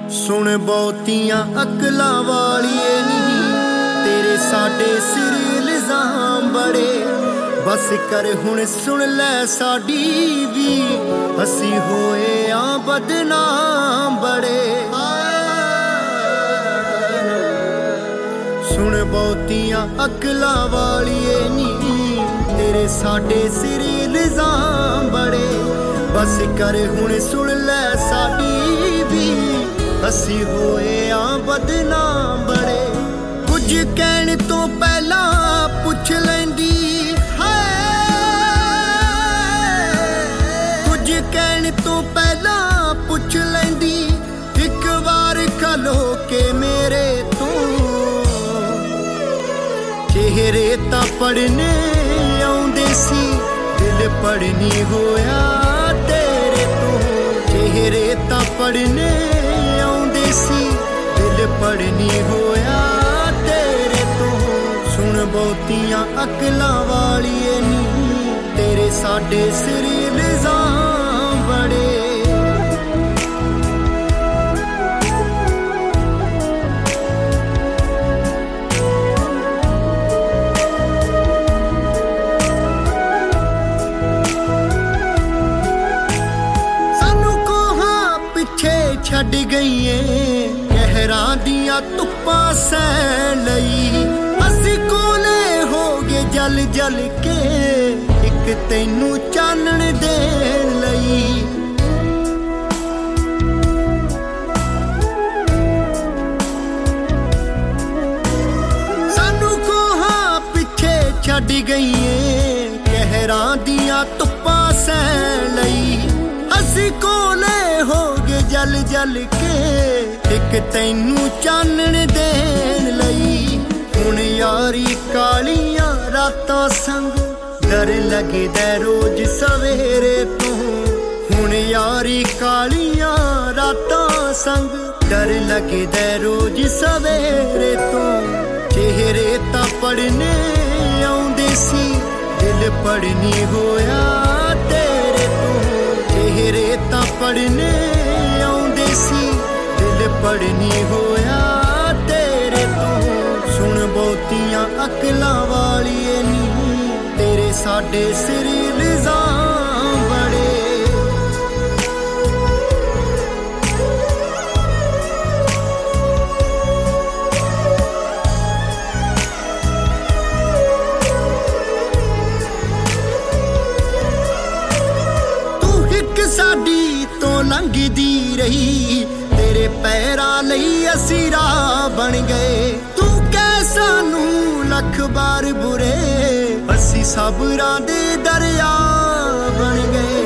सुन बहुतियां अकलां वालिए नी तेरे साडे सिर इल्जाम बड़े बस कर हुण सुन लै साडी भी असी होए आ बदनाम बड़े सुन बहुतियां अकलां वालिए नी तेरे साडे सिर इल्जाम बड़े बस कर हुण सुन लै साडी भी असी होए आ बदनाम बड़े कुछ कहण तो पहला पुछ लैंदी है कुछ कहण तो पहला पुछ लैंदी एक बार खलो के मेरे तू चेहरे तां पढ़ने आउंदे सी दिल पढ़नी होया तेरे तो चेहरे तां पढ़ने आउंदे सी दिल पढ़नी होया तेरे तो सुन बहुतियां अकलां वालिए नी तेरे साडे सिर इल्जाम बड़े छड़ गईए कहरां दियां धुप्पां सैन लई असी कोले हो गए जल जल के एक तैनू चानण देण लई सानू कोहां पिछे छड़ गईए कहरां दियां धुप्पां सैन लई असी कोले हो गए जल जल के एक तैनू चानण देण लई हुण यारी कालियां रातां संग डर लगदा रोज सवेरे तो हुण यारी कालियां रातां संग डर लगदा रोज सवेरे तो चेहरे तां पढ़ने आउंदे सी दिल पढ़नी होया तेरे तो चेहरे तां पढ़ने आउंदे सी दिल पढ़नी होया तेरे तो सुन बहुतियां अकलां वालिए नी तेरे साडे सिर इल्जाम बड़े साडी तो लंघदी रही तेरे पैरां लई असी राह बन गए तू कह सानू लख बार बुरे असी सबरां दे दरिया बन गए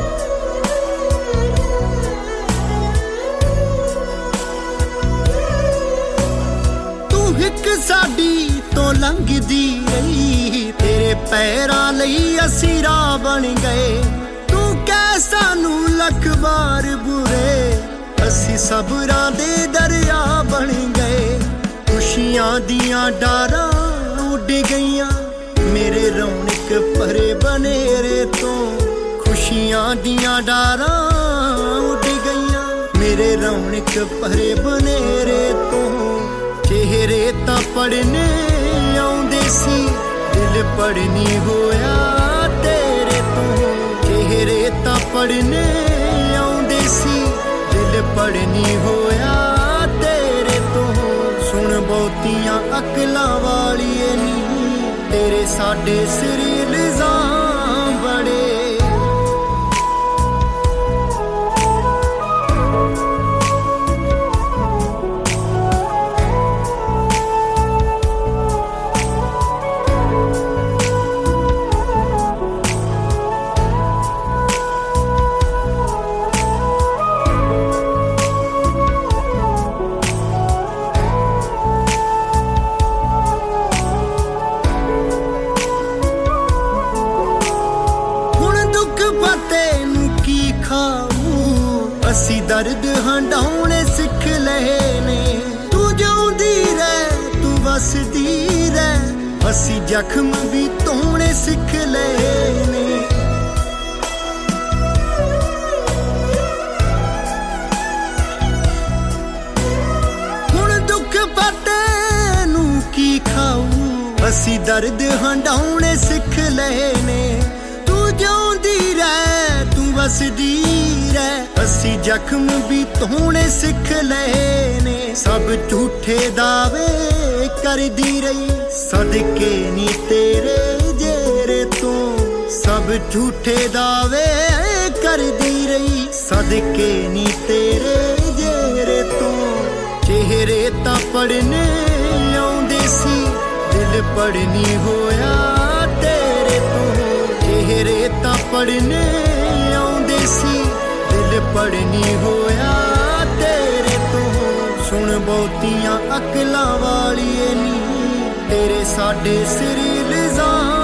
तू हिक साडी तो लंघदी रही तेरे पैरां लई असी राह बन गए सानू लख बार बुरे असी सबरां दे दरिया बन गए खुशियां दियां डारां उड़ गईयां मेरे रौनक भरे बनेरे तो खुशियां दियां डारां उड़ गईयां मेरे रौनक भरे बनेरे तो चेहरे तां पढ़ने आउंदे सी दिल पढ़नी होया तेरे तो चेहरे तां पढ़ने आउंदे सी दिल पढ़नी होया तेरे तो सुन बहुतियां अकलां वालिए नी तेरे साडे सिर इल्जाम बड़े असी दर्द हंडाउणे सिख लए ने तू जाउंदी रह तू वसदी रह असी जख्म भी धोणे सिख लए ने ਅਸੀਂ ਦਰਦ ਹੰਡਾਉਣੇ ਸਿੱਖ ਲਏ ਨੇ ਤੂੰ ਜਿਉਂਦੀ ਰਹਿ ਤੂੰ ਵਸਦੀ ਰਹਿ ਅਸੀਂ ਜ਼ਖਮ ਵੀ ਧੋਣੇ ਸਿੱਖ ਲਏ ਨੇ ਸਭ ਝੂਠੇ ਦਾਵੇ ਕਰਦੀ ਰਹੀ ਸਦਕੇ ਨੀ ਤੇਰੇ ਜੇਰੇ ਤੋਂ ਸਭ ਝੂਠੇ ਦਾਵੇ ਕਰਦੀ ਰਹੀ ਸਦਕੇ ਨੀ ਤੇਰੇ ਜੇਰੇ ਤੋਂ ਚਿਹਰੇ ਤਾਂ ਪੜਨੇ ਆਉਂਦੇ ਸੀ ਦਿਲ ਪੜਨੀ ਹੋਇਆ ਤੇਰੇ ਤੋਂ ਚਿਹਰੇ ਤਾਂ ਪੜਨੇ ਆਉਂਦੇ ਸੀ ਦਿਲ ਪੜਨੀ ਹੋਇਆ ਤੇਰੇ ਤੋਂ ਸੁਣ ਬਹੁਤੀਆਂ ਅਕਲਾਂ ਵਾਲੀਏ ਨੀ ਤੇਰੇ ਸਾਡੇ ਸਿਰ ਇਲਜ਼ਾਮ